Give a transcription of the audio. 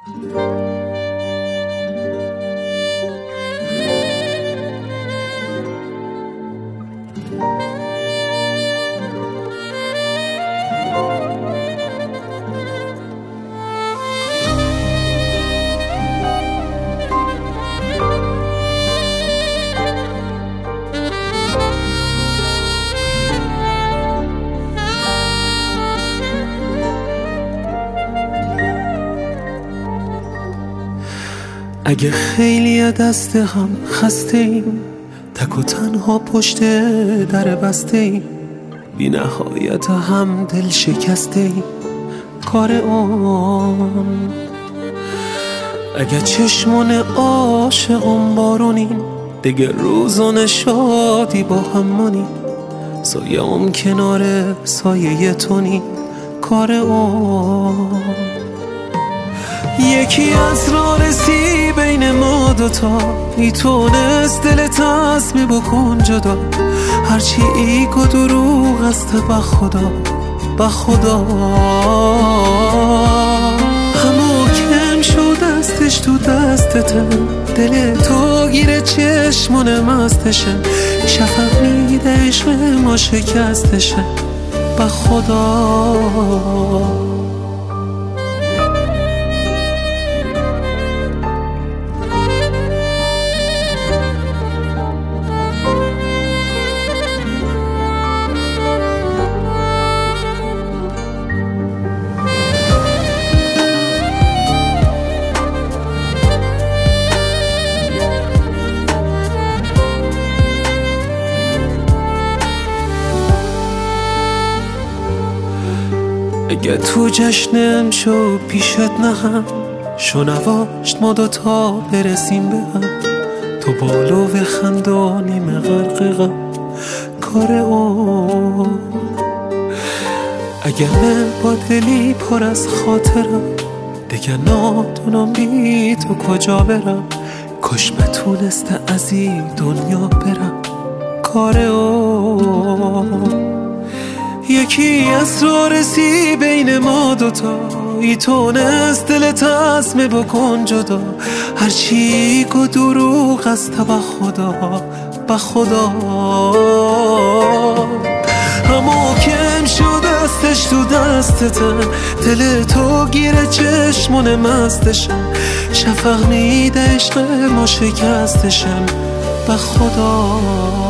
اگه خیلی دست هم خسته ایم، تک و تنها پشت در بسته ایم، بی نهایت هم دل شکسته ایم، کار اون. اگه چشمان عاشقم بارونیم، دیگه روزان شادی با هم مانیم، سایه ام کنار سایه تونیم، کار اون. یکی از راه رسی بین ما دوتا، ای تونست دل تصمیم بکن جدا، هرچی ایگ و دروغ است به خدا همو کم شد دستش تو دستته، دل تو گیره چشمون مستشه، شفق میده عشق ما شکستشه، به خدا. اگه تو جشنم شو پیشت نهم، شو نواشت ما دوتا برسیم به هم، تو بالو بخند و نیمه غرق غم، کار اون. اگه من با دلی پر از خاطرم، دیگه نادونم بی تو کجا برم، کاش بتونسته از این دنیا برم، کار اون. یکی از راه رسی بین ما دوتا، ای تونست دل تصمیم بکن جدا، هرچی گو دروغ است به خدا همو کم شد دستش تو دستته، دل تو گیره چشمون مستشم، شفق میده عشق ما شکستشم، به خدا.